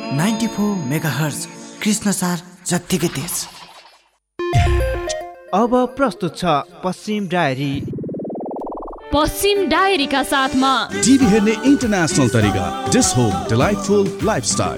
94 megahertz Krishnasar जत्तिकै तेज। अब प्रस्तुत छ पश्चिम डायरी। पश्चिम डायरीका साथमा टिभी हेर्ने इन्टरनेसनल तरिका डिस होम डिलाइटफुल लाइफस्टाइल।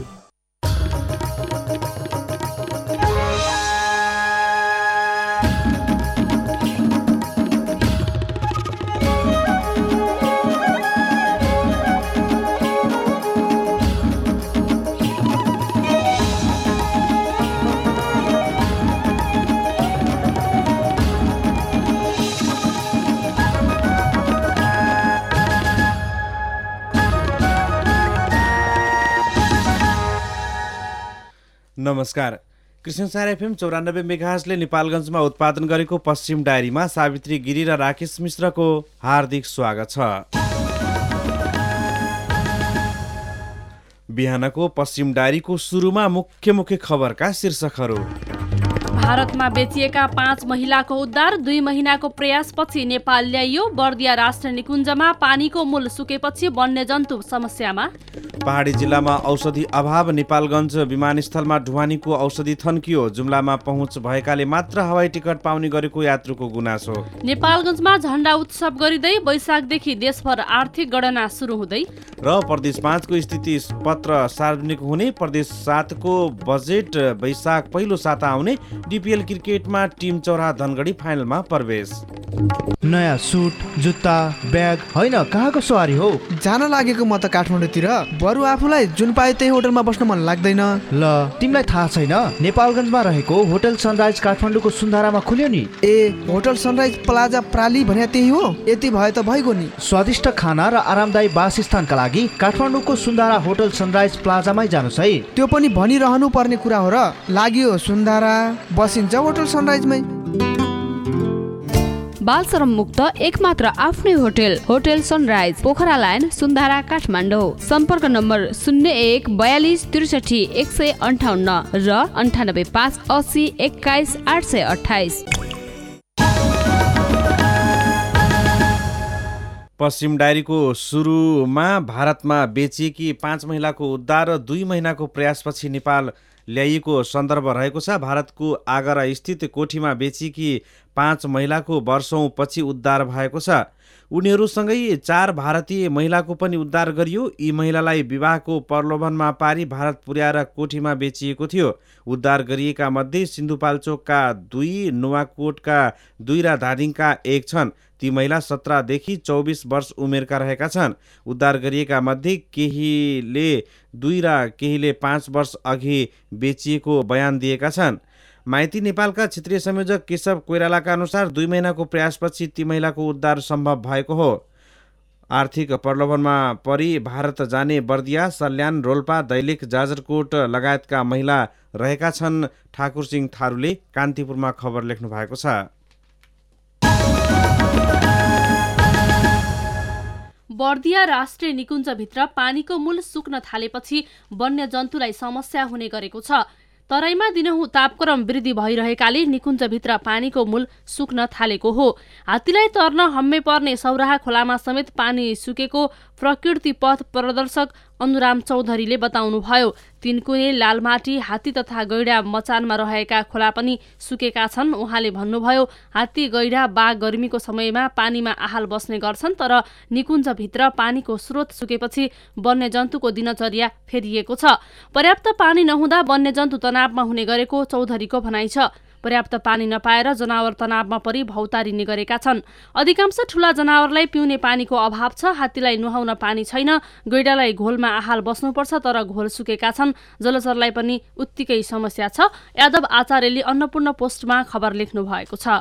नमस्कार। कृष्णसार एफएम 94 मेगाहर्जले नेपालगञ्जमा उत्पादन गरेको पश्चिम डायरीमा सावित्री गिरी र राकेश मिश्रको हार्दिक स्वागत छ। बिहानको पश्चिम डायरीको सुरुमा मुख्य खबरका शीर्षकहरू। भारतमा बेचिएका 5 महिलाको उद्धार, 2 महिनाको प्रयासपछि नेपाल ल्याइयो। बर्दिया राष्ट्रिय निकुञ्जमा पानीको मूल सुकेपछि वन्यजन्तु समस्यामा। पहाडी जिल्लामा औषधि अभाव, नेपालगञ्ज विमानस्थलमा ढुवानीको औषधि थन्कियो। जुम्लामा पहुँच भएकाले मात्र हवाई टिकट पाउने गरेको यात्रुको गुनासो। नेपालगञ्जमा झण्डा उत्सव गरिँदै वैशाखदेखि देशभर आर्थिक गणना सुरु हुँदै र प्रदेश 5 को स्थिति पत्र सार्वजनिक हुने। प्रदेश 7 को बजेट वैशाख पहिलो साता आउने। डिपिएल क्रिकेटमा टिम चौरा धनगढी फाइनलमा प्रवेश। नयाँ सुट, जुत्ता, ब्याग होइन कहाँको सवारी हो? जान लागेको म त काठमाडौँतिर। बरु आफूलाई जुन पाए त्यही होटलमा बस्न मन लाग्दैन। ल तिमीलाई थाहा छैन नेपालगञ्जमा रहेको होटल सनराइज काठमाडौँको सुन्धारामा खुल्यो नि। ए होटल सनराइज प्लाजा प्राली भन्या त्यही हो? यति भए त भइगयो नि। स्वादिष्ट खाना र आरामदायी वासस्थानका लागि काठमाडौँको सुन्धारा होटल सनराइज प्लाजामै जानुस् है। त्यो पनि भनिरहनु पर्ने कुरा हो र। लाग्यो सुन्धारा, बसिन्छ होटल सनराइजमै। बालश्रम मुक्त एकमात्र आफ्नै hotel, hotel sunrise, Pokhara line, Sundhara, Kathmandu. सम्पर्क नम्बर 01 42 63 158 र 98 5 80 21 828। पश्चिम डायरीको सुरुमा भारतमा बेचिएकी 5 महिलाको उद्धार र 2 महिनाको प्रयासपछि नेपाल ल्याइएको सन्दर्भ रहेको छ। भारतको आगरा स्थित कोठीमा बेचिएकी 5 महिलाको वर्षौंपछि उद्धार भएको छ। उनीहरूसँगै 4 भारतीय महिलाको पनि उद्धार गरियो। यी महिलालाई विवाहको प्रलोभनमा पारी भारत पुर्याएर कोठीमा बेचिएको थियो। उद्धार गरिएका मध्ये सिन्धुपाल्चोकका 2, नुवाकोटका 2 र धादिङका 1 छन्। ती महिला 17 देखि 24 वर्ष उमेरका रहेका छन्। उद्धार गरिएका मध्ये केहीले 2 र केहीले 5 वर्ष अघि बेचिएको बयान दिएका छन्। माइती नेपालका क्षेत्रीय संयोजक केशव कोइरालाका अनुसार 2 महिनाको प्रयासपछि ती महिलाको उद्धार सम्भव भएको हो। आर्थिक प्रलोभनमा परि भारत जाने बर्दिया, सल्यान, रोल्पा, दैलेख, जाजरकोट लगायतका महिला रहेका छन्। ठाकुर सिंह थारूले कान्तिपुरमा खबर लेख्नु भएको छ। बर्दिया राष्ट्रिय निकुञ्जभित्र पानीको मूल सुक्न थालेपछि वन्यजन्तुलाई समस्या हुने गरेको छ। तराईमा दिनहुँ तापक्रम वृद्धि भइरहेकाले निकुञ्जभित्र पानीको मूल सुक्न थालेको हो। हात्तीलाई तर्न हम्मे पर्ने सौराहा खोलामा समेत पानी सुकेको प्रकृति पथ प्रदर्शक अनुराम चौधरीले बताउनुभयो। तिनकुने, लालमाटी, हात्ती तथा गैडा मचानमा रहेका खोला पनि सुकेका छन्। उहाँले भन्नुभयो, हात्ती, गैडा, बाघ गर्मीको समयमा पानीमा आहाल बस्ने गर्छन्, तर निकुञ्जभित्र पानीको स्रोत सुकेपछि वन्यजन्तुको दिनचर्या फेरिएको छ। पर्याप्त पानी नहुँदा वन्यजन्तु तनावमा हुने गरेको चौधरीको भनाइ छ। पर्याप्त पानी नपाएर जनावर तनावमा परि भौतारिने गरेका छन्। अधिकांश ठूला जनावरलाई पिउने पानीको अभाव छ। हात्तीलाई नुहाउन पानी छैन। गैडालाई घोलमा आहाल बस्नुपर्छ, तर घोल सुकेका छन्। जलचरलाई पनि उत्तिकै समस्या छ। यादव आचार्यले अन्नपूर्ण पोस्टमा खबर लेख्नु भएको छ।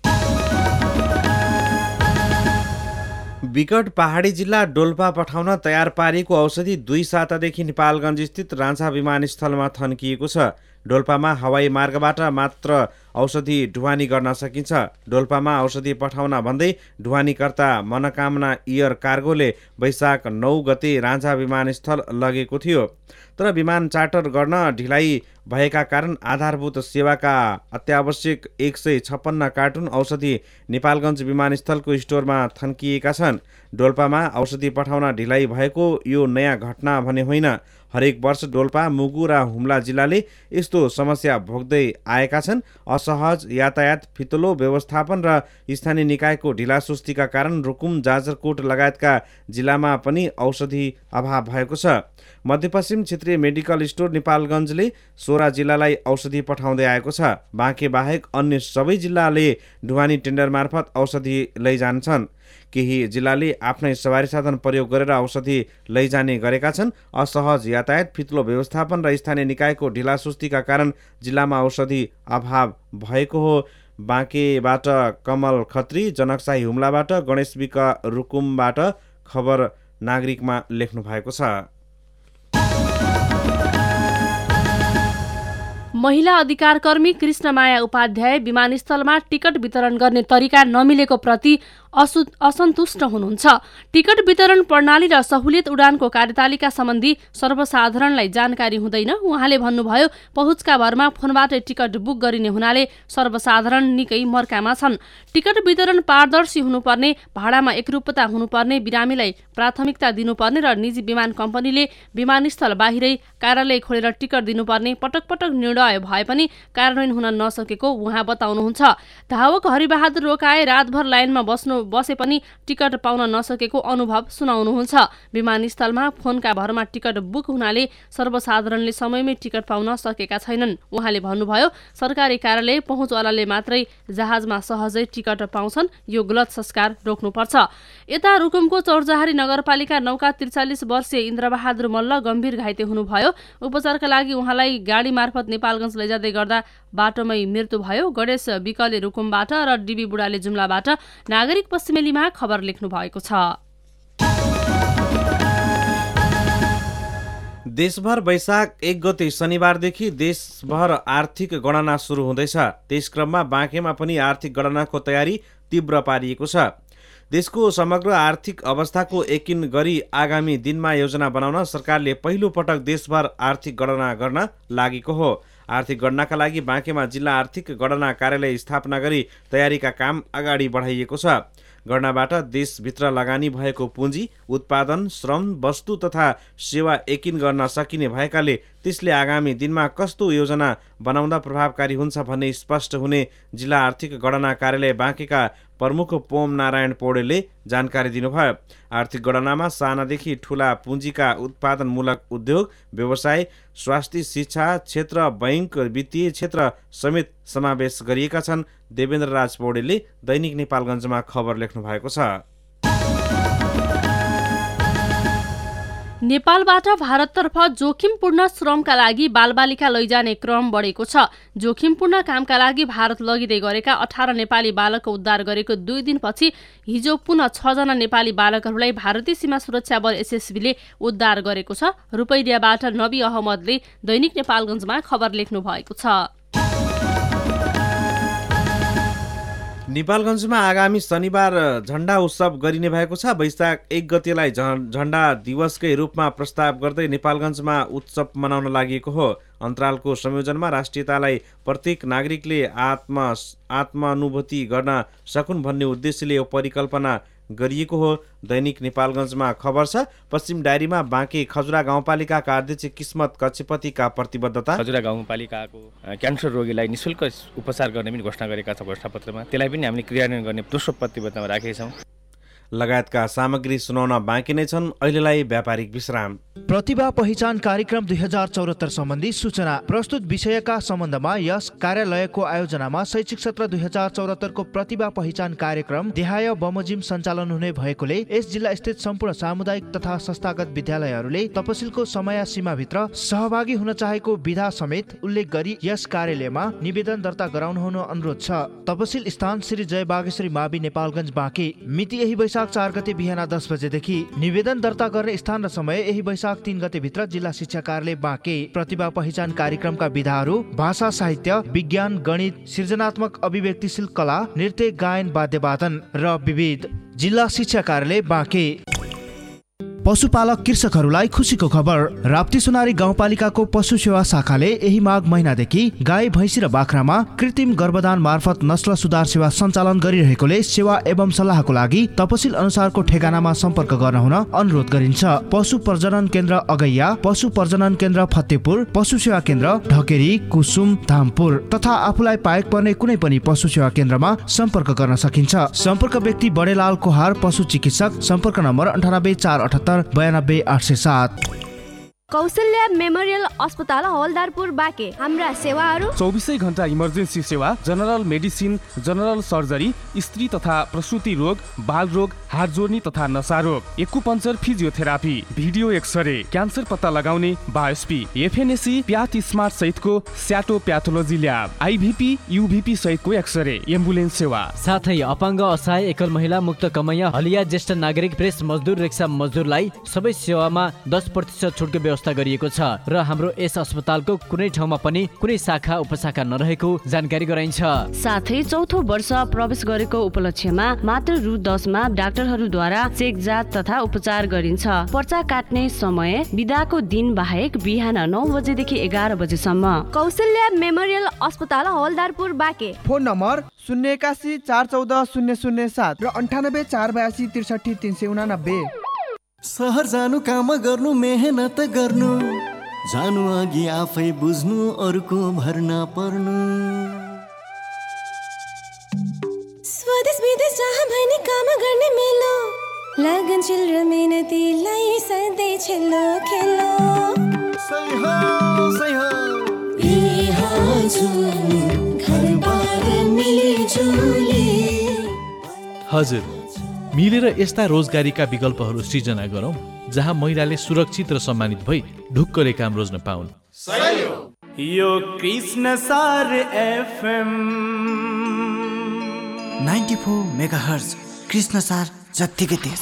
विकट पहाडी जिल्ला डोल्पा पठाउन तयार पारिएको औषधि 2 सातादेखि नेपालगञ्ज स्थित रान्छा विमानस्थलमा थन्किएको छ। डोल्पामा हवाई मार्गबाट मात्र औषधि ढुवानी गर्न सकिन्छ। डोल्पामा औषधि पठाउन भन्दै ढुवानीकर्ता मनोकामना एयर कार्गोले वैशाख 9 गते रान्छा विमानस्थल लगेको थियो। तर विमान चार्टर गर्न ढिलाइ भएका कारण आधारभूत सेवाका अत्यावश्यक 156 कार्टुन औषधि नेपालगञ्ज विमानस्थलको स्टोरमा थन्किएका छन्। डोल्पामा औषधि पठाउन ढिलाइ भएको यो नयाँ घटना भने होइन। हरेक वर्ष डोल्पा, मुगु र हुम्ला जिल्लाले यस्तो समस्या भोग्दै आएका छन्। असहज यातायात, फितलो व्यवस्थापन र स्थानीय निकायको ढिलासुस्तीका कारण रुकुम, जाजरकोट लगायतका जिल्लामा पनि औषधि अभाव भएको छ। मध्यपश्चिम क्षेत्रीय मेडिकल स्टोर नेपालगञ्जले 16 जिल्लालाई औषधि पठाउँदै आएको छ। बाँके बाहेक अन्य सबै जिल्लाले ढुवानी टेन्डर मार्फत औषधि लैजान्छन्। केही जिल्लाले आफ्नै सवारी साधन प्रयोग गरेर औषधि लैजाने गरेका छन्। असहज यातायात, फितलो व्यवस्थापन र स्थानीय निकायको ढिलासुस्तीका कारण जिल्लामा औषधि अभाव भएको हो। बाँकेबाट कमल खत्री, जनकशाही हुम्लाबाट गणेश विक रुकुमबाट खबर नागरिकमा लेख्नु भएको छ। महिला अधिकार कर्मी कृष्णमाया उपाध्याय विमानस्थलमा टिकट वितरण गर्ने तरिका नमिलेको प्रति असन्तुष्ट हुनुहुन्छ। टिकट वितरण प्रणाली र सहुलियत उडानको कार्यतालिका सम्बन्धी सर्वसाधारणलाई जानकारी हुँदैन। उहाँले भन्नुभयो, पहुँचका भरमा फोनबाटै टिकट बुक गरिने हुनाले सर्वसाधारण निकै मर्कामा छन्। टिकट वितरण पारदर्शी हुनुपर्ने, भाडामा एकरूपता हुनुपर्ने, बिरामीलाई प्राथमिकता दिनुपर्ने र निजी विमान कम्पनीले विमानस्थल बाहिरै कार्यालय खोलेर टिकट दिनुपर्ने पटक पटक निर्णय भए पनि कार्यान्वयन हुन नसकेको उहाँ बताउनुहुन्छ। धावक हरिबहादुर रोकाए रातभर लाइनमा बसे पनि टिकट पाउन नसकेको अनुभव सुनाउनुहुन्छ। विमानस्थलमा फोनका भरमा टिकट बुक हुनाले सर्वसाधारणले समयमै टिकट पाउन सकेका छैनन्। उहाँले भन्नुभयो, सरकारी कार्यालय पहुँचवालाले मात्रै जहाजमा सहजै टिकट पाउँछन्। यो गलत संस्कार रोक्नुपर्छ। यता रुकुमको चौरजहारी नगरपालिका 9 का 43 वर्षीय इन्द्रबहादुर मल्ल गम्भीर घाइते हुनुभयो। उपचारका लागि उहाँलाई गाडी मार्फत नेपालगञ्ज लैजाँदै गर्दा बाटोमै मृत्यु भयो। गणेश विकले रुकुमबाट र डिबी बुढाले जुम्लाबाट नागरिक पश्चिमेलीमा खबर लेख्नु भएको छ। देशभर वैशाख 1 गते शनिबारदेखि देशभर आर्थिक गणना सुरु हुँदैछ। त्यस क्रममा बाँकेमा पनि आर्थिक गणनाको तयारी तीव्र पारिएको छ। देशको समग्र आर्थिक अवस्थाको यकिन गरी आगामी दिनमा योजना बनाउन सरकारले पहिलो पटक देशभर आर्थिक गणना गर्न लागेको हो। आर्थिक गणनाका लागि बाँकेमा जिल्ला आर्थिक गणना कार्यालय स्थापना गरी तयारीका काम अगाडि बढाइएको छ। गणनाबाट देशभित्र लगानी भएको पुँजी, उत्पादन, श्रम, वस्तु तथा सेवा यकिन गर्न सकिने भएकाले त्यसले आगामी दिनमा कस्तो योजना बनाउँदा प्रभावकारी हुन्छ भन्ने स्पष्ट हुने जिल्ला आर्थिक गणना कार्यालय बाँकेका प्रमुख पोम नारायण पौडेलले जानकारी दिनुभयो। आर्थिक गणनामा सानादेखि ठूला पुँजीका उत्पादनमूलक उद्योग, व्यवसाय, स्वास्थ्य, शिक्षा क्षेत्र, बैंक, वित्तीय क्षेत्र समेत समावेश गरिएका छन्। देवेन्द्र राज पौडेलले दैनिक नेपालगञ्जमा खबर लेख्नु भएको छ। नेपालबाट भारततर्फ जोखिमपूर्ण श्रमका लागि बालबालिका लैजाने क्रम बढेको छ। जोखिमपूर्ण कामका लागि भारत लगिँदै गरेका 18 नेपाली बालकको उद्धार गरेको 2 दिनपछि हिजो पुनः 6 जना नेपाली बालकहरूलाई भारतीय सीमा सुरक्षा बल एसएसबीले उद्धार गरेको छ। रुपैडियाबाट नबी अहमदले दैनिक नेपालगञ्जमा खबर लेख्नु भएको छ। नेपालगञ्जमा आगामी शनिबार झण्डा उत्सव गरिने भएको छ। वैशाख 1 गतेलाई झण्डा दिवसकै रूपमा प्रस्ताव गर्दै नेपालगञ्जमा उत्सव मनाउन लागि हो। अन्तरालको संयोजनमा राष्ट्रियतालाई प्रत्येक नागरिकले आत्मानुभूति गर्न सकुन् भन्ने उद्देश्यले यो परिकल्पना गरिएको हो। दैनिक नेपालगञ्जमा खबर छ। पश्चिम डायरीमा बाँके खजुरा गाउँपालिकाका अध्यक्ष किस्मत कक्षपतिका प्रतिबद्धता। खजुरा गाउँपालिकाको क्यान्सर रोगीलाई निःशुल्क उपचार गर्ने पनि घोषणा गरेका छ घोषणापत्रमा। त्यसलाई पनि हामीले क्रियान्वयन गर्ने दोस्रो प्रतिबद्धतामा राखेका छौँ। लगायतका सामग्री सुनाउन बाँकी नै छन्। अहिलेलाई व्यापारिक विश्राम। प्रतिभा पहिचान कार्यक्रम 2074 सम्बन्धी सूचना। प्रस्तुत विषयका सम्बन्धमा यस कार्यालयको आयोजनामा शैक्षिक सत्र 2074 को प्रतिभा पहिचान कार्यक्रम देहाय बमोजिम सञ्चालन हुने भएकोले यस जिल्ला स्थित सम्पूर्ण सामुदायिक तथा संस्थागत विद्यालयहरूले तपसिलको समय सीमाभित्र सहभागी हुन चाहेको विधा समेत उल्लेख गरी यस कार्यालयमा निवेदन दर्ता गराउनु हुन अनुरोध छ। तपसिल स्थान श्री जय बागेश्वरी मावि नेपालगञ्ज बाँके। मिति यही वैशाख 4 गते बिहान 10 बजेदेखि। निवेदन दर्ता गर्ने स्थान र समय यही वैशाख 3 गते भित्र जिल्ला शिक्षा कार्यालय बाँके। प्रतिभा पहिचान कार्यक्रमका विधाहरू भाषा, साहित्य, विज्ञान, गणित, सृजनात्मक अभिव्यक्तिशील कला, नृत्य, गायन, वाद्यवादन र विविध। जिल्ला शिक्षा कार्यालय बाँके। पशुपालक कृषकहरूलाई खुसीको खबर। राप्ती सुनारी गाउँपालिकाको पशु सेवा शाखाले यही माघ महिनादेखि गाई भैँसी र बाख्रामा कृत्रिम गर्भदान मार्फत नस्ल सुधार सेवा सञ्चालन गरिरहेकोले सेवा एवं सल्लाहको लागि तपसिल अनुसारको ठेगानामा सम्पर्क गर्न हुन अनुरोध गरिन्छ। पशु प्रजनन केन्द्र अगैया, पशु प्रजनन केन्द्र फतेपुर, पशु सेवा केन्द्र ढकेरी, कुसुम, धामपुर तथा आफूलाई पाएक पर्ने कुनै पनि पशु सेवा केन्द्रमा सम्पर्क गर्न सकिन्छ। सम्पर्क व्यक्ति बडेलाल कोहार, पशु चिकित्सक, सम्पर्क नम्बर 98 478 92 807। कौशल्या मेमोरियल अस्पताल हवलदारपुर बाँके। हाम्रा सेवाहरू 24 घण्टा इमर्जेन्सी सेवा, जनरल मेडिसिन, जनरल सर्जरी, स्त्री तथा प्रसुति रोग, बाल रोग, हात जोड्नी तथा नसा रोग, acupuncture, physiotherapy, video x-ray, cancer पत्ता लगाउने, बायोस्पी, एफएनएसी, प्याथ स्मार्ट सहितको स्याटो प्याथोलोजी ल्याब, आइभिपी, युभिपी सहितको एक्सरे, एम्बुलेन्स सेवा, साथै अपाङ्ग, असहाय, एकल महिला, मुक्त कमैया, हलिया, ज्येष्ठ नागरिक, प्रेस मजदुर, रिक्सा मजदुरलाई सबै सेवामा 10% छुटको व्यवस्था गरिएको छ र हाम्रो यस अस्पतालको कुनै ठाउँमा पनि कुनै शाखा उपशाखा नरहेको जानकारी गराइन्छ। साथै चौथो वर्ष प्रवेश गरेको उपलक्ष्यमा मात्र रु 10 मा डाक्टरहरूद्वारा चेक जाँच तथा उपचार गरिन्छ। पर्चा काट्ने समय बिदाको दिन बाहेक बिहान 9 बजेदेखि 11 बजेसम्म। कौशल्या मेमोरियल अस्पताल हवलदारपुर बाँके। फोन नम्बर 081 414 007 र 98 482 63 389। सहर जानु, काम गर्नु, मेहनत गर्नु, जानु अघि आफै बुझ्नु, अरूको भर नपर्नु। स्वदेश विदेश जहाँ भएनी काम गर्ने मेलो, लगनशील र मेहनतीलाई सधैँ छेल्लो खेलो। सही हो ए हजुर, घरबार मिलिजुली। हजुर, मिलेर यस्ता रोजगारीका विकल्पहरू सृजना गरौँ जहाँ महिलाले सुरक्षित र सम्मानित भई ढुक्कले काम रोज्न पाउन्। यो कृष्ण सार एफएम 94 मेगाहर्ज, कृष्ण सार जत्तिकै तेज।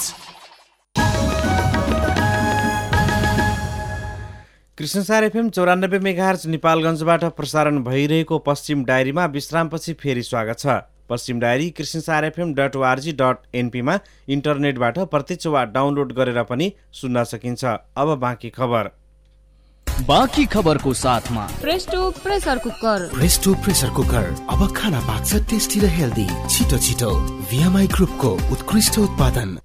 कृष्णसार एफएम 94 मेगाहर्ज नेपालगञ्जबाट प्रसारण भइरहेको पश्चिम डायरीमा विश्रामपछि फेरि स्वागत छ। पश्चिम डायरी krishnasarfm.org.np मा इन्टरनेटबाट प्रत्यक्ष वा डाउनलोड गरेर पनि सुन्न सकिन्छ। अब बाँकी खबर। बाँकी खबरको साथमा Presto pressure cooker. Presto pressure cooker अब खाना पाक्छ टेस्टी र हेल्दी, छिटो छिटो। VMI ग्रुपको उत्कृष्ट उत्पादन।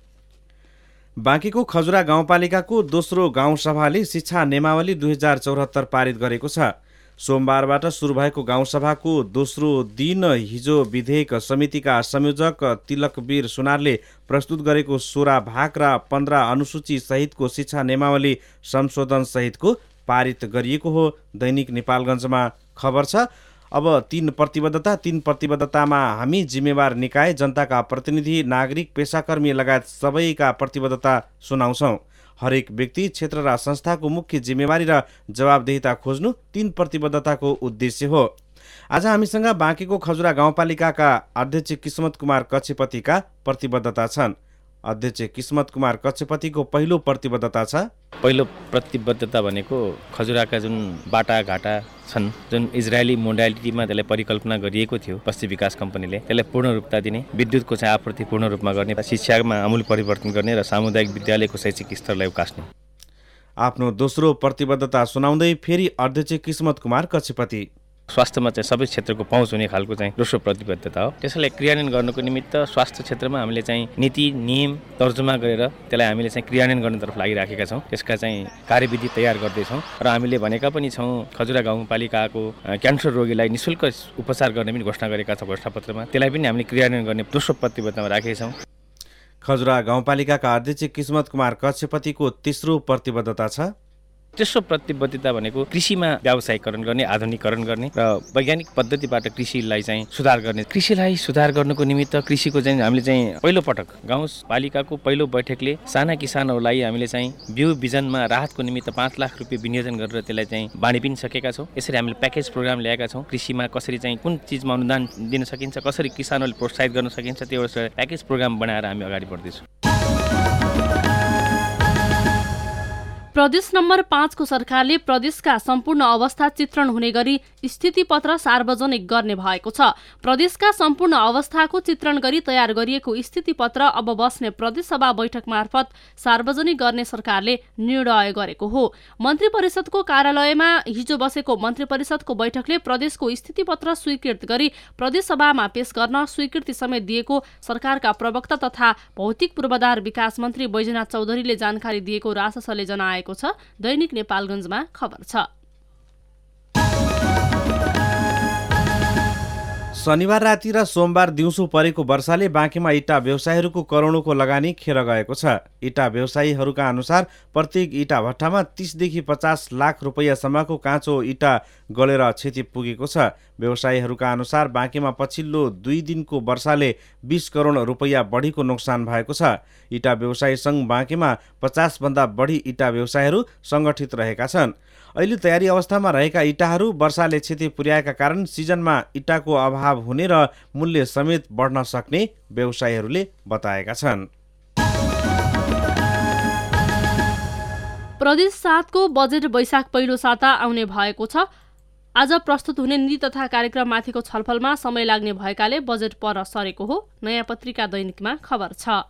बाँकीको खजुरा गाउँपालिकाको दोस्रो गाउँसभाले शिक्षा नियमावली 2074 पारित गरेको छ। सोमबारबाट सुरु भएको गाउँसभाको दोस्रो दिन हिजो विधेयक समितिका संयोजक तिलकवीर सुनारले प्रस्तुत गरेको 16 भाग र 15 अनुसूची सहितको शिक्षा नियमावली संशोधन सहितको पारित गरिएको हो। दैनिक नेपालगञ्जमा खबर छ। अब 3 प्रतिबद्धतामा हामी जिम्मेवार निकाय, जनताका प्रतिनिधि, नागरिक, पेसाकर्मी लगायत सबैका प्रतिबद्धता सुनाउँछौँ। हरेक व्यक्ति, क्षेत्र र संस्थाको मुख्य जिम्मेवारी र जवाबदेहिता खोज्नु 3 प्रतिबद्धताको उद्देश्य हो। आज हामीसँग बाँकीको खजुरा गाउँपालिकाका अध्यक्ष किस्मत कुमार कक्षपतिका प्रतिबद्धता छन्। अध्यक्ष किस्मत कुमार कक्षपतिको पहिलो प्रतिबद्धता छ। पहिलो प्रतिबद्धता भनेको खजुराका जुन बाटाघाटा छन्, जुन इजरायली मोडालिटीमा त्यसलाई परिकल्पना गरिएको थियो पश्चिम विकास कम्पनीले, त्यसलाई पूर्ण रूपता दिने, विद्युतको चाहिँ आपूर्ति पूर्ण रूपमा गर्ने, शिक्षामा आमूल परिवर्तन गर्ने र सामुदायिक विद्यालयको शैक्षिक स्तरलाई उकास्ने। आफ्नो दोस्रो प्रतिबद्धता सुनाउँदै फेरि अध्यक्ष किस्मत कुमार कक्षपति स्वास्थ्यमा चाहिँ सबै क्षेत्रको पहुँच हुने खालको चाहिँ दोस्रो प्रतिबद्धता हो। त्यसैलाई क्रियान्वयन गर्नको निमित्त स्वास्थ्य क्षेत्रमा हामीले चाहिँ नीति नियम तर्जुमा गरेर त्यसलाई हामीले चाहिँ क्रियान्वयन गर्नेतर्फ लागिराखेका छौँ। त्यसका चाहिँ कार्यविधि तयार गर्दैछौँ र हामीले भनेका पनि छौँ खजुरा गाउँपालिकाको क्यान्सर रोगीलाई निःशुल्क उपचार गर्ने पनि घोषणा गरेका छौँ घोषणापत्रमा। त्यसलाई पनि हामीले क्रियान्वयन गर्ने दोस्रो प्रतिबद्धतामा राखेका छौँ। खजुरा गाउँपालिकाका अध्यक्ष किस्मत कुमार कक्षपतिको तेस्रो प्रतिबद्धता छ। तेस्रो प्रतिबद्धता भनेको कृषिमा व्यावसायीकरण गर्ने, आधुनिकीकरण गर्ने र वैज्ञानिक पद्धतिबाट कृषिलाई चाहिँ सुधार गर्ने। कृषिलाई सुधार गर्नुको निमित्त कृषिको चाहिँ हामीले चाहिँ पहिलो पटक गाउँपालिकाको पहिलो बैठकले साना किसानहरूलाई हामीले चाहिँ बिउ बिजनमा राहतको निमित्त 5 लाख रुपियाँ विनियोजन गरेर त्यसलाई चाहिँ बाँडि पनि सकेका छौँ। यसरी हामीले प्याकेज प्रोग्राम ल्याएका छौँ। कृषिमा कसरी चाहिँ कुन चिजमा अनुदान दिन सकिन्छ, कसरी किसानहरूले प्रोत्साहित गर्न सकिन्छ, त्यो एउटा प्याकेज प्रोग्राम बनाएर हामी अगाडि बढ्दैछौँ। प्रदेश नम्बर 5 को सरकारले प्रदेशका सम्पूर्ण अवस्था चित्रण हुने गरी स्थितिपत्र सार्वजनिक गर्ने भएको छ। प्रदेशका सम्पूर्ण अवस्थाको चित्रण गरी तयार गरिएको स्थितिपत्र अब बस्ने प्रदेशसभा बैठक मार्फत सार्वजनिक गर्ने सरकारले निर्णय गरेको हो। मन्त्री परिषदको कार्यालयमा हिजो बसेको मन्त्री परिषदको बैठकले प्रदेशको स्थितिपत्र स्वीकृत गरी प्रदेशसभामा पेश गर्न स्वीकृति समेत दिएको सरकारका प्रवक्ता तथा भौतिक पूर्वाधार विकास मन्त्री बैजनाथ चौधरीले जानकारी दिएको राससले जनाएको छ। दैनिक नेपालगञ्जमा खबर छ। शनिबार राति र सोमबार दिउँसो परेको वर्षाले बाँकीमा इँटा व्यवसायीहरूको करोडौँको लगानी खेर गएको छ। इँटा व्यवसायीहरूका अनुसार प्रत्येक इँटा भट्टामा 30 देखि 50 लाख रुपैयाँसम्मको काँचो इँटा गलेर क्षति पुगेको छ। व्यवसायीहरूका अनुसार बाँकीमा पछिल्लो 2 दिनको वर्षाले 20 करोड रुपैयाँ बढीको नोक्सान भएको छ। इँटा व्यवसायी सङ्घ बाँकीमा 50 भन्दा बढी इँटा व्यवसायीहरू सङ्गठित रहेका छन्। अहिले तयारी अवस्थामा रहेका इँटाहरू वर्षाले क्षति पुर्याएका कारण सिजनमा इँटाको अभाव हुने र मूल्य समेत बढ्न सक्ने व्यवसायीहरूले बताएका छन्। प्रदेश 7 को बजेट वैशाख पहिलो साता आउने भएको छ। आज प्रस्तुत हुने नीति तथा कार्यक्रममाथिको छलफलमा समय लाग्ने भएकाले बजेट पर सरेको हो। नयाँ पत्रिका दैनिकमा खबर छ।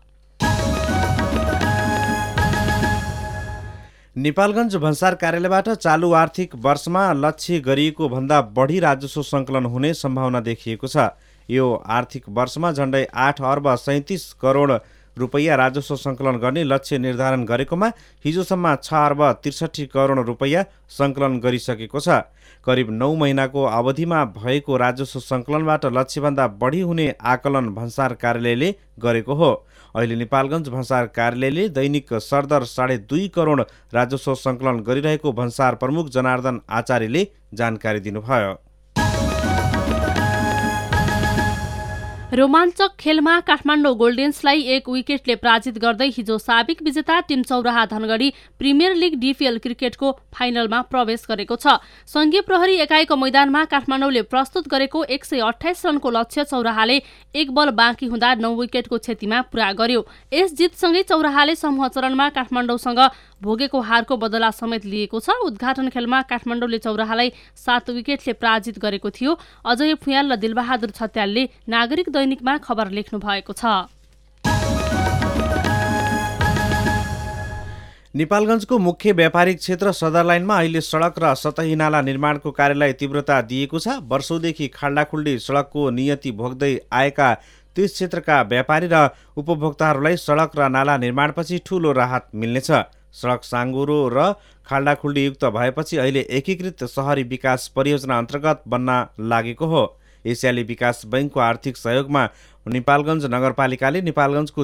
नेपालगञ्ज भन्सार कार्यालयबाट चालु आर्थिक वर्षमा लक्ष्य गरिएको भन्दा बढी राजस्व सङ्कलन हुने सम्भावना देखिएको छ। यो आर्थिक वर्षमा झन्डै 8 अर्ब 37 करोड रुपैयाँ राजस्व सङ्कलन गर्ने लक्ष्य निर्धारण गरेकोमा हिजोसम्म 6 अर्ब 63 करोड रुपैयाँ सङ्कलन गरिसकेको छ। करिब 9 महिनाको अवधिमा भएको राजस्व सङ्कलनबाट लक्ष्यभन्दा बढी हुने आकलन भन्सार कार्यालयले गरेको हो। अहिले नेपालगञ्ज भन्सार कार्यालयले दैनिक सरदर 2.5 करोड राजस्व सङ्कलन गरिरहेको भन्सार प्रमुख जनार्दन आचार्यले जानकारी दिनुभयो। रोमाञ्चक खेलमा काठमाडौँ गोल्डेन्सलाई 1 विकेटले पराजित गर्दै हिजो साबिक विजेता टिम चौराहा धनगढी प्रिमियर लिग डिपिएल क्रिकेटको फाइनलमा प्रवेश गरेको छ। सङ्घीय प्रहरी एकाइको मैदानमा काठमाडौँले प्रस्तुत गरेको 128 रनको लक्ष्य चौराहाले 1 बल बाँकी हुँदा 9 विकेटको क्षतिमा पुरा गर्यो। यस जितसँगै चौराहाले समूह चरणमा काठमाडौँसँग भोगेको हारको बदला समेत लिएको छ। उद्घाटन खेलमा काठमाडौँले चौराहालाई 7 विकेटले पराजित गरेको थियो। अजय फुयाल र दिलबहादुर छत्यालले नागरिक दैनिकमा खबर लेख्नु भएको छ। नेपालगञ्जको मुख्य व्यापारिक क्षेत्र सदर लाइनमा अहिले सडक र सतही नाला निर्माणको कार्यलाई तीव्रता दिएको छ। वर्षौंदेखि खाल्डाखुल्डी सडकको नियति भोग्दै आएका त्यस क्षेत्रका व्यापारी र उपभोक्ताहरूलाई सडक र नाला निर्माणपछि ठूलो राहत मिल्नेछ। सडक साँगुरो र खाल्डाखुल्डी युक्त भएपछि अहिले एकीकृत शहरी विकास परियोजना अन्तर्गत बन्न लागेको हो। एसियाली विकास बैंकको आर्थिक सहयोगमा नेपालगञ्ज नगरपालिकाले नेपालगञ्जको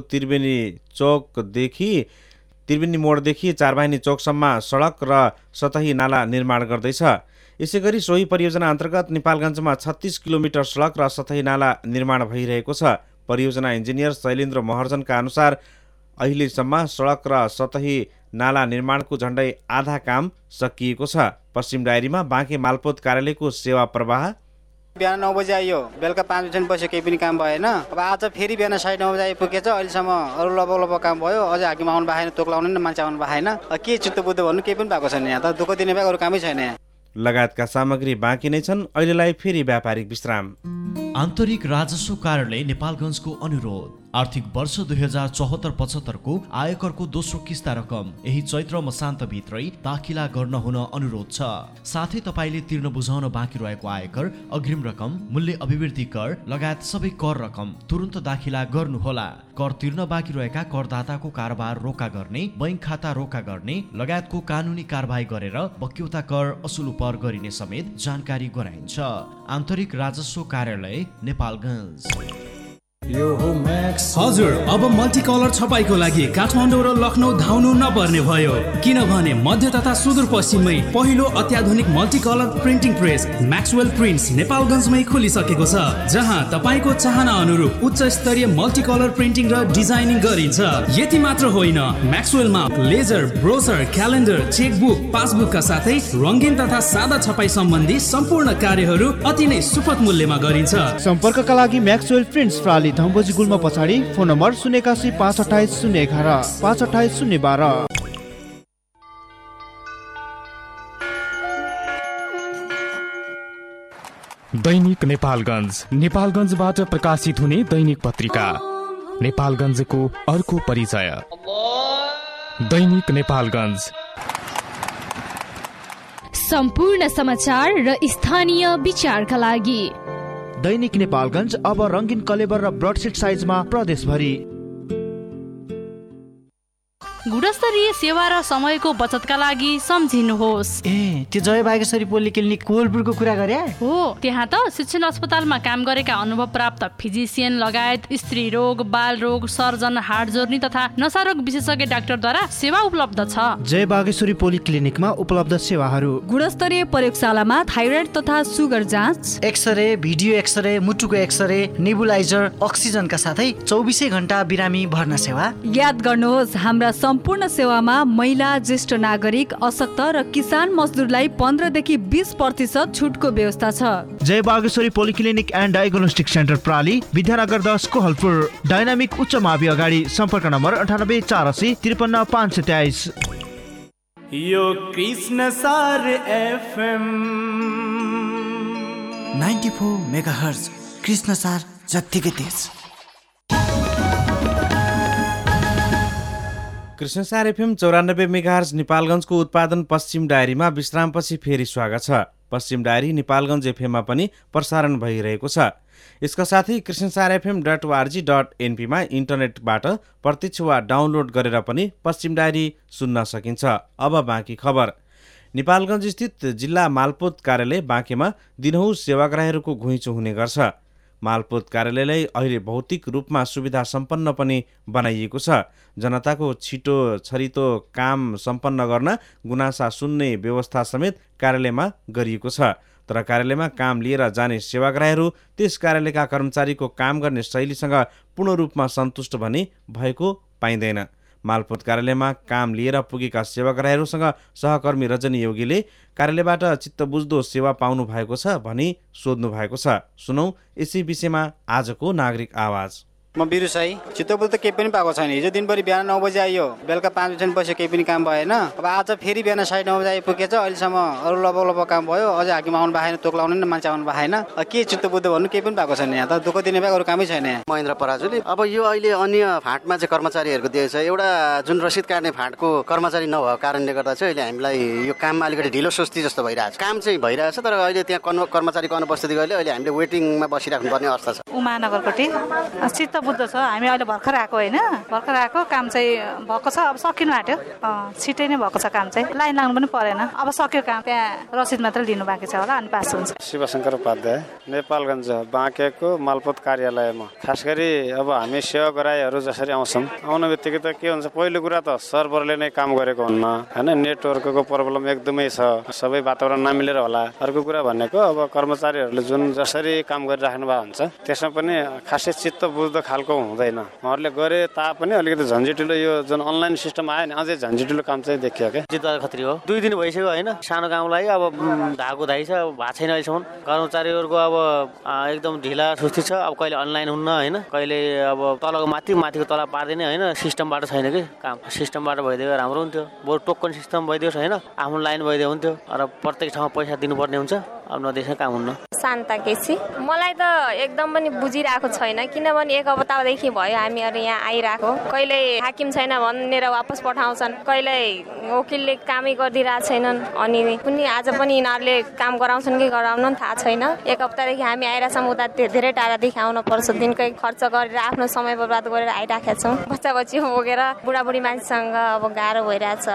त्रिवेणी मोडदेखि चारबाहिनी चौकसम्म सडक र सतही नाला निर्माण गर्दैछ। यसैगरी सोही परियोजना अन्तर्गत नेपालगञ्जमा 36 किलोमिटर सडक र सतही नाला निर्माण भइरहेको छ। परियोजना इन्जिनियर शैलेन्द्र महर्जनका अनुसार अहिलेसम्म सडक र सतही नाला निर्माणको झन्डै आधा काम सकिएको छ। पश्चिम डायरीमा बाँके मालपोत कार्यालयको सेवा प्रवाह बिहान 9 बजे आइयो, बेलुका 5 बजेपछि केही पनि काम भएन। अब आज फेरि बिहान 9:30 बजे आइपुगेछ। अहिलेसम्म अरू लगभग काम भयो। अझै हाकिम आउनु भएन, तोक लाउने नि मान्छे आउनु भएन। के चित्त बुद्ध भन्नु केही पनि भएको छैन। यहाँ त दुःख दिने बाहेक अरू कामै छैन। यहाँ लगायतका सामग्री बाँकी नै छन्। अहिलेलाई फेरि व्यापारिक विश्राम। आन्तरिक राजस्व कार्यालय नेपालगञ्जको अनुरोध। आर्थिक वर्ष 2074-75 को आयकरको दोस्रो किस्ता रकम यही चैत्र मसान्तभित्रै दाखिला गर्न हुन अनुरोध छ। साथै तपाईले तिर्न बुझाउन बाँकी रहेको आयकर, अग्रिम रकम, मूल्य अभिवृद्धि कर लगायत सबै कर रकम तुरुन्त दाखिला गर्नुहोला। कर तिर्न बाँकी रहेका करदाताको कारोबार रोका गर्ने, बैंक खाता रोका गर्ने लगायतको कानुनी कारबाही गरेर बक्यौता कर असुल पर गरिने समेत जानकारी गराइन्छ। आन्तरिक राजस्व कार्यालय नेपालगञ्ज। हजुर, अब मल्टी कलर छपाईको लागि काठमाडौँ र लखनऊ धाउनु नपर्ने भयो, किनभने मध्य तथा सुदूरपश्चिममै पहिलो अत्याधुनिक multi colour printing press Maxwell prints नेपालगञ्जमै खोलिसकेको छ, जहाँ तपाईको चाहना अनुरूप उच्च स्तरीय मल्टी कलर प्रिन्टिङ र डिजाइनिङ गरिन्छ। यति मात्र होइन, म्याक्सवेलमा लेजर, ब्रोसर, क्यालेन्डर, चेकबुक, पासबुकका साथै रङ्गीन तथा सादा छपाई सम्बन्धी सम्पूर्ण कार्यहरू अति नै सुपथ मूल्यमा गरिन्छ। सम्पर्कका लागि म्याक्सवेल प्रिन्ट्स प्राली धम्बोजी गुल्म पछाडि, फोन नम्बर 81 528 011 528 012। दैनिक नेपालगञ्जबाट प्रकाशित हुने दैनिक पत्रिका नेपालगञ्जको अर्को परिचय। दैनिक नेपालगञ्ज, सम्पूर्ण समाचार र स्थानीय विचारका लागि। दैनिक नेपालगञ्ज अब रंगीन कलेबर र ब्रडसिट साइजमा प्रदेशभरि। गुणस्तरीय सेवा र समयको बचतका लागि सम्झिनुहोस्। त्यो जय बागेश्वरी पोलिक्लिनिक कोहलपुरको कुरा गरे हो। त्यहाँ त शिक्षण अस्पतालमा काम गरेका अनुभव प्राप्त फिजिसियन लगायत स्त्री रोग, बाल रोग, सर्जन, हाड जोर्नी तथा नसारोग विशेषज्ञ डाक्टरद्वारा सेवा उपलब्ध छ। जय बागेश्वरी पोलिक्लिनिकमा उपलब्ध सेवाहरू: गुणस्तरीय प्रयोगशालामा थाइरोइड तथा सुगर जाँच, एक्सरे, भिडियो एक्सरे, मुटुको एक्सरे, नेबुलाइजर, अक्सिजनका साथै 24 घण्टा बिरामी भर्ना सेवा। याद गर्नुहोस्, हाम्रा सम्पूर्ण सेवामा महिला, ज्येष्ठ नागरिक, अशक्त र किसान मजदुरलाई 15 देखि 20% छुटको व्यवस्था छ। Jai Bageshwari polyclinic and diagnostic centre प्राली, विद्यानगर 10 कोहलपुर। डायनामिक उच्च मावि अगाडि। सम्पर्क नम्बर 98 480 53 523। यो कृष्ण सार एफएम 94 मेगाहर्ज। कृष्ण सार जत्तिकै तेज। कृष्णसार एफएम 94 मेगाहर्ज नेपालगञ्जको उत्पादन पश्चिम डायरीमा विश्रामपछि फेरि स्वागत छ। पश्चिम डायरी नेपालगञ्ज एफएममा पनि प्रसारण भइरहेको छ। यसका साथै krishnasarfm.org.np मा इन्टरनेटबाट प्रत्यक्ष वा डाउनलोड गरेर पनि पश्चिम डायरी सुन्न सकिन्छ। अब बाँकी खबर। नेपालगञ्ज स्थित जिल्ला मालपोत कार्यालय बाँकेमा दिनहुँ सेवाग्राहीहरूको घुइँचो हुने गर्छ। मालपोत कार्यालयलाई अहिले भौतिक रूपमा सुविधा सम्पन्न पनि बनाइएको छ। जनताको छिटो छरितो काम सम्पन्न गर्न गुनासा सुन्ने व्यवस्था समेत कार्यालयमा गरिएको छ। तर कार्यालयमा काम लिएर जाने सेवाग्राहीहरू त्यस कार्यालयका कर्मचारीको काम गर्ने शैलीसँग पूर्ण रूपमा सन्तुष्ट भने भएको पाइँदैन। मालपोत कार्यालयमा काम लिएर पुगेका सेवाग्राहीहरूसँग सहकर्मी रजनी योगीले कार्यालयबाट चित्तबुझ्दो सेवा पाउनु भएको छ भनी सोध्नु भएको छ। सुनौ यसै विषयमा आजको नागरिक आवाज। म बिरु साई। चित्तबुझ त केही पनि पाएको छैन। हिजो दिनभरि बिहान 9 बजे आइयो, बेलुका 5 बजे बस्यो, केही पनि काम भएन। अब आज फेरि बिहान 9:30 बजे आइपुगेछ। अहिलेसम्म अरू लगभग काम भयो। अझै हाकिम आउनु भएन, तोक लाउने न मान्छे आउनु भएन। के चित्तबुझ भन्नु केही पनि पाएको छैन। यहाँ त दुःख दिने बाहेक अरू कामै छैन। यहाँ महेन्द्र पराजुली। अब यो अहिले अन्य फाँटमा चाहिँ कर्मचारीहरूको दिएछ। एउटा जुन रसिद काट्ने फाँटको कर्मचारी नभएको कारणले गर्दा चाहिँ अहिले हामीलाई यो काममा अलिकति ढिलो सुस्ती जस्तो भइरहेछ। काम चाहिँ भइरहेछ, तर अहिले त्यहाँ कर्मचारीको अनुपस्थिति गएले अहिले हामीले वेटिङमा बसिराख्नुपर्ने अवस्था छ। उमानगरकोटी चित्तबुझ छ। हामी अहिले भर्खर आएको होइन, भर्खर आएको। काम चाहिँ भएको छ, अब सकिनु आँट्यो। छिटै नै भएको छ काम चाहिँ। लाइन लाग्नु पनि परेन। अब सक्यो काम। त्यहाँ रसिद मात्र लिनु बाँकी छ होला, अनि पास हुन्छ। शिवशङ्कर उपाध्याय, नेपालगञ्ज बाँकेको मालपोत कार्यालयमा। खास गरी अब हामी सेवाग्राहीहरू जसरी आउँछौँ, आउने बित्तिकै त के हुन्छ, पहिलो कुरा त सर्भरले नै काम गरेको हुन्न होइन। नेटवर्कको प्रब्लम एकदमै छ। सबै वातावरण नमिलेर होला। अर्को कुरा भनेको अब कर्मचारीहरूले जुन जसरी काम गरिराख्नु भएको हुन्छ त्यसमा पनि खासै चित्त बुझ्दो खालको हुँदैन। उहाँहरूले गरे तापनि अलिकति झन्झटिलो यो जुन अनलाइन सिस्टम आयो नि, अझै झन्झटिलो काम चाहिँ देखियो क्या। जिद्द खत्री हो। 2 दिन भइसक्यो होइन। सानो कामलाई अब धागो धाइ छ, भएको छैन अहिलेसम्म। कर्मचारीहरूको अब एकदम ढिला सुस्ती छ। अब कहिले अनलाइन हुन्न होइन, कहिले अब तलको माथिको तल पार्दैन होइन। सिस्टमबाट छैन कि काम। सिस्टमबाट भइदियो राम्रो हुन्थ्यो। बरु टोकन सिस्टम भइदियोस् होइन, आफ्नो लाइन भइदियो हुन्थ्यो। र प्रत्येक ठाउँमा पैसा दिनुपर्ने हुन्छ। अब नदेश काम हुन्न। शान्ता केसी। मलाई त एकदम पनि बुझिरहेको छैन, किनभने 1 हप्तादेखि भयो हामीहरू यहाँ आइरहेको। कहिले हाकिम छैन भनेर वापस पठाउँछन्, कहिले वकिलले कामै गरिदिरहेको छैनन्। अनि कुनै आज पनि यिनीहरूले काम गराउँछन् कि गराउनु थाहा छैन। 1 हप्तादेखि हामी आइरहेछौँ। उता धेरै टाढादेखि आउनु पर्छ। दिनकै खर्च गरेर आफ्नो समय बर्बाद गरेर आइरहेका छौँ। बच्चा बच्ची बोकेर बुढाबुढी मान्छेसँग अब गाह्रो भइरहेछ।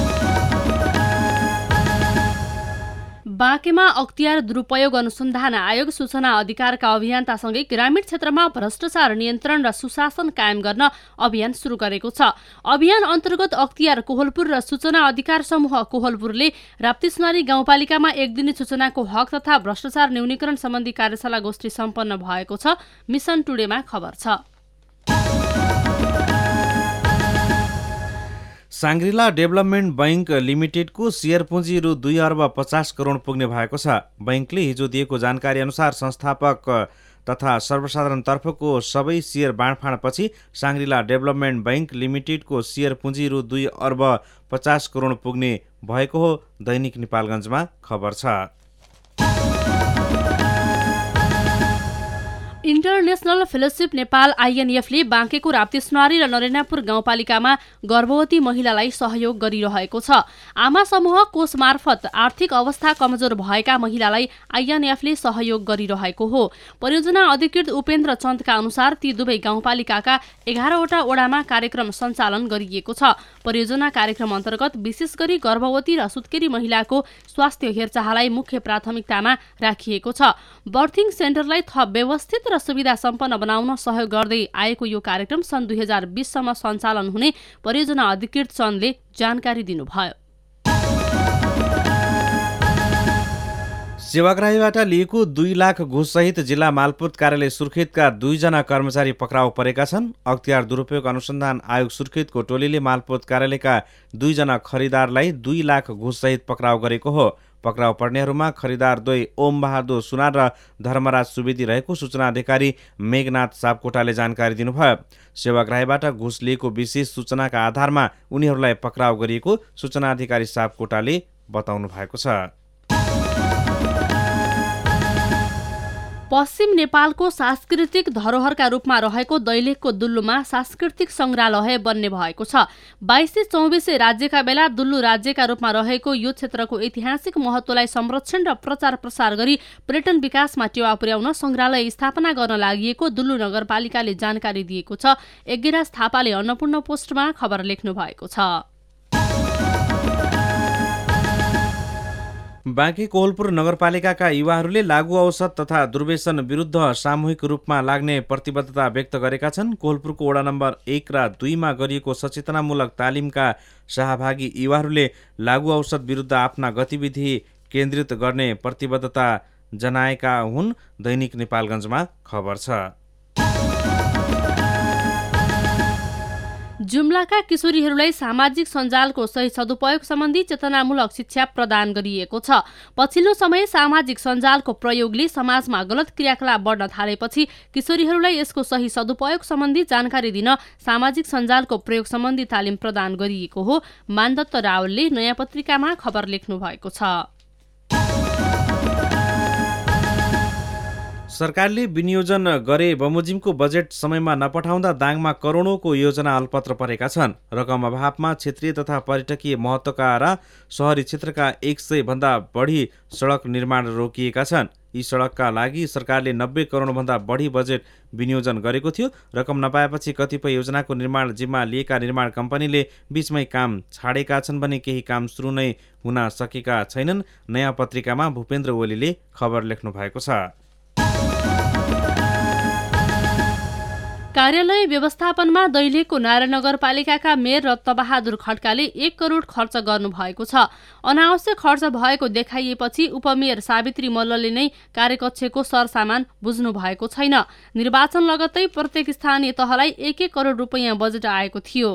बाँकेमा अख्तियार दुरुपयोग अनुसन्धान आयोग सूचना अधिकारका अभियन्तासँगै ग्रामीण क्षेत्रमा भ्रष्टाचार नियन्त्रण र सुशासन कायम गर्न अभियान सुरु गरेको छ। अभियान अन्तर्गत अख्तियार कोहलपुर र सूचना अधिकार समूह कोहलपुरले राप्तीसुनारी गाउँपालिकामा 1 दिने सूचनाको हक तथा भ्रष्टाचार न्यूनीकरण सम्बन्धी कार्यशाला गोष्ठी सम्पन्न भएको छ। मिसन टुडेमा खबर छ। साङ्ग्रिला डेभलपमेन्ट बैंक लिमिटेडको सेयर पुँजी रु 2 अर्ब 50 करोड पुग्ने भएको छ। बैंकले हिजो दिएको जानकारी अनुसार संस्थापक तथा सर्वसाधारणतर्फको सबै सेयर बाँडफाँडपछि साङ्ग्रिला डेभलपमेन्ट बैंक लिमिटेडको सेयर पुँजी रु 2 अर्ब 50 करोड पुग्ने भएको हो। दैनिक नेपालगञ्जमा खबर छ। इन्टरनेसनल फेलोसिप नेपाल आइएनएफले बाँकेको राप्तीसुनारी र नरेनापुर गाउँपालिकामा गर्भवती महिलालाई सहयोग गरिरहेको छ। आमा समूह कोष मार्फत आर्थिक अवस्था कमजोर भएका महिलालाई आइएनएफले सहयोग गरिरहेको हो। परियोजना अधिकृत उपेन्द्र चन्दका अनुसार ती दुवै गाउँपालिकाका 11वटा वडामा कार्यक्रम सञ्चालन गरिएको छ। परियोजना कार्यक्रम अन्तर्गत विशेष गरी गर्भवती र सुत्केरी महिलाको स्वास्थ्य हेरचाहलाई मुख्य प्राथमिकतामा राखिएको छ। बर्थिङ सेन्टरलाई थप व्यवस्थित र सुविधा सम्पन्न बनाउन सहयोग गर्दै आएको यो कार्यक्रम सन् 2020 सम्म सञ्चालन हुने परियोजना अधिकृत चन्दले जानकारी दिनुभयो। सेवाग्राहीबाट लिएको 2 लाख घुससहित जिल्ला मालपोत कार्यालय सुर्खेतका 2 जना कर्मचारी पक्राउ परेका छन्। अख्तियार दुरुपयोग अनुसन्धान आयोग सुर्खेतको टोलीले मालपोत कार्यालयका 2 जना खरिदारलाई 2 लाख घुससहित पक्राउ गरेको हो। पक्राउ पर्नेहरूमा खरिदार द्वय ओम बहादुर सुनार र धर्मराज सुवेदी रहेको सूचना अधिकारी मेघनाथ सापकोटाले जानकारी दिनुभयो। सेवाग्राहीबाट घुस लिएको विशेष सूचनाका आधारमा उनीहरूलाई पक्राउ गरिएको सूचना अधिकारी सापकोटाले बताउनु भएको छ। पश्चिम नेपालको सांस्कृतिक धरोहरका रूपमा रहेको दैलेखको दुल्लुमा सांस्कृतिक संग्रहालय बन्ने भएको छ। 22-24 राज्यका बेला दुल्लु राज्यका रूपमा रहेको यो क्षेत्रको ऐतिहासिक महत्त्वलाई संरक्षण र प्रचार प्रसार गरी पर्यटन विकासमा टेवा पुर्याउन संग्रहालय स्थापना गर्न लागि दुल्लु नगरपालिकाले जानकारी दिएको छ। यज्ञराज थापाले अन्नपूर्ण पोस्टमा खबर लेख्नु भएको छ। बाँके कोहलपुर नगरपालिकाका युवाहरूले लागु औषध तथा दुर्व्यसन विरुद्ध सामूहिक रूपमा लाग्ने प्रतिबद्धता व्यक्त गरेका छन्। कोहलपुरको वडा नम्बर 1 र 2 मा गरिएको सचेतनामूलक तालिमका सहभागी युवाहरूले लागु औषध विरुद्ध आफ्ना गतिविधि केन्द्रित गर्ने प्रतिबद्धता जनाएका हुन्। दैनिक नेपालगञ्जमा खबर छ। जुम्लाका किशोरीहरूलाई सामाजिक सञ्जालको सही सदुपयोग सम्बन्धी चेतनामूलक शिक्षा प्रदान गरिएको छ। पछिल्लो समय सामाजिक सञ्जालको प्रयोगले समाजमा गलत क्रियाकलाप बढ्न थालेपछि किशोरीहरूलाई यसको सही सदुपयोग सम्बन्धी जानकारी दिन सामाजिक सञ्जालको प्रयोग सम्बन्धी तालिम प्रदान गरिएको हो। मानदत्त रावलले नयाँ पत्रिकामा खबर लेख्नु भएको छ। सरकारले विनियोजन गरे बमोजिमको बजेट समयमा नपठाउँदा दाङमा करोडौँको योजना अलपत्र परेका छन्। रकम अभावमा क्षेत्रीय तथा पर्यटकीय महत्त्वका र शहरी क्षेत्रका 100 भन्दा बढी सडक निर्माण रोकिएका छन्। यी सडकका लागि सरकारले 90 करोडभन्दा बढी बजेट विनियोजन गरेको थियो। रकम नपाएपछि कतिपय योजनाको निर्माण जिम्मा लिएका निर्माण कम्पनीले बीचमै काम छाडेका छन् भने केही काम सुरु नै हुन सकेका छैनन्। नयाँ पत्रिकामा भूपेन्द्र ओलीले खबर लेख्नु भएको छ। कार्यालय व्यवस्थापनमा दैलेखको नारायण नगरपालिकाका मेयर रत्नबहादुर खड्काले 1 करोड खर्च गर्नुभएको छ। अनावश्यक खर्च भएको देखाइएपछि उपमेयर सावित्री मल्लले नै कार्यकक्षको सरसामान बुझ्नु भएको छैन। निर्वाचन लगत्तै प्रत्येक स्थानीय तहलाई 1-1 करोड रुपैयाँ बजेट आएको थियो।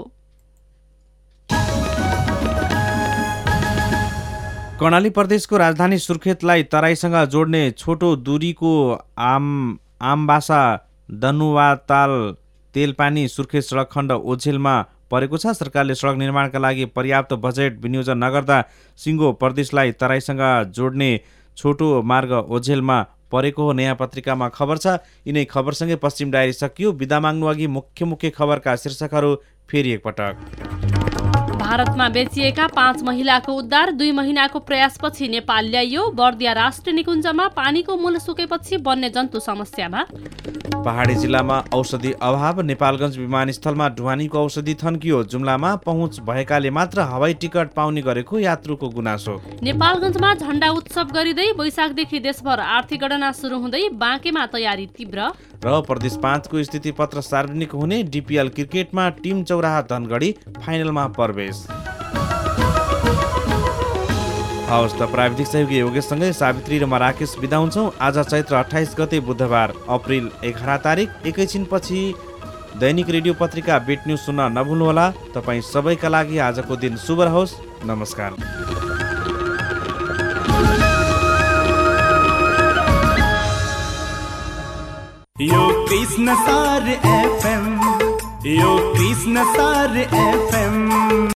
कर्णाली प्रदेशको राजधानी सुर्खेतलाई तराईसँग जोड्ने छोटो दूरीको आमबासा दनुवाताल तेलपानी सुर्खेत सडक खण्ड ओझेलमा परेको छ। सरकारले सडक निर्माणका लागि पर्याप्त बजेट विनियोजन नगर्दा सिङ्गो प्रदेशलाई तराईसँग जोड्ने छोटो मार्ग ओझेलमा परेको हो। नयाँ पत्रिकामा खबर छ। यिनै खबरसँगै पश्चिम डायरी सकियो। बिदा माग्नु अघि मुख्य खबरका शीर्षकहरू फेरि एकपटक। भारतमा बेचिएका 5 महिलाको उद्धार 2 महिनाको प्रयासपछि नेपाल ल्याइयो। बर्दिया राष्ट्रिय निकुञ्जमा पानीको मूल सुकेपछि वन्यजन्तु समस्यामा। पहाडी जिल्लामा औषधि अभाव। नेपालगञ्ज विमानस्थलमा ढुवानीको औषधि थन्कियो। जुम्लामा पहुँच भएकाले मात्र हवाई टिकट पाउने गरेको यात्रुको गुनासो। नेपालगञ्जमा झण्डा उत्सव गरिँदै वैशाखदेखि देशभर आर्थिक गणना सुरु हुँदै बाँकेमा तयारी तीव्र। र प्रदेश 5 को स्थिति पत्र सार्वजनिक हुने। डिपिएल क्रिकेटमा टिम चौराहा धनगढी फाइनलमा प्रवेश। हवस् त प्राविधिक सहयोगी योगेशसँगै सावित्री र म राकेश बिदा हुन्छौँ। आज चैत्र 28 गते बुधबार अप्रिल 11 तारिक। एकैछिनपछि दैनिक रेडियो पत्रिका बेट न्युज सुन्न नभुल्नुहोला। तपाईँ सबैका लागि आजको दिन शुभ रहोस्। नमस्कार। यो कृष्ण सार एफएम, यो कृष्ण सार एफएम।